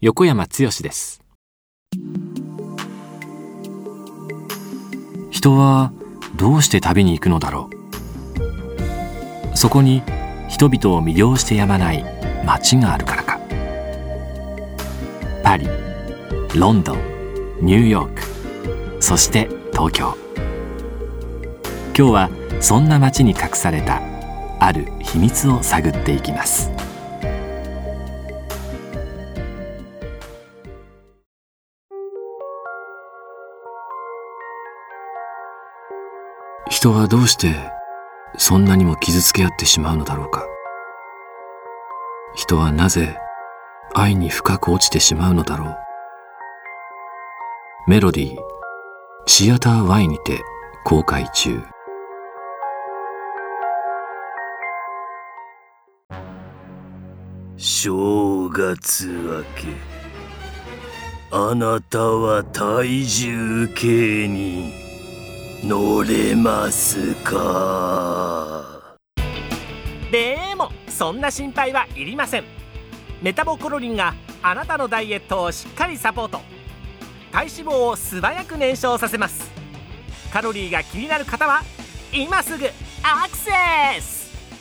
横山剛です。人はどうして旅に行くのだろう。そこに人々を魅了してやまない街があるからか。パリ、ロンドン、ニューヨーク、そして東京。今日はそんな街に隠されたある秘密を探っていきます。人はどうしてそんなにも傷つけ合ってしまうのだろうか。人はなぜ愛に深く落ちてしまうのだろう。メロディー、シアター Y にて公開中。 正月明け、あなたは体重計に乗れますか？ でもそんな心配はいりません。メタボコロリンがあなたのダイエットをしっかりサポート。体脂肪を素早く燃焼させます。カロリーが気になる方は今すぐアクセス。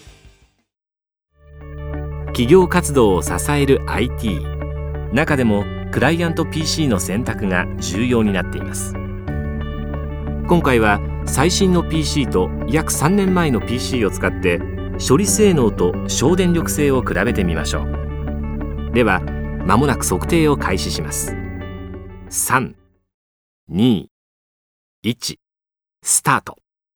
企業活動を支える IT、 中でもクライアント PC の選択が重要になっています。今回は最新の PC と約3年前の PC を使って処理性能と省電力性を比べてみましょう。では間もなく測定を開始します。3、2、1、スタート。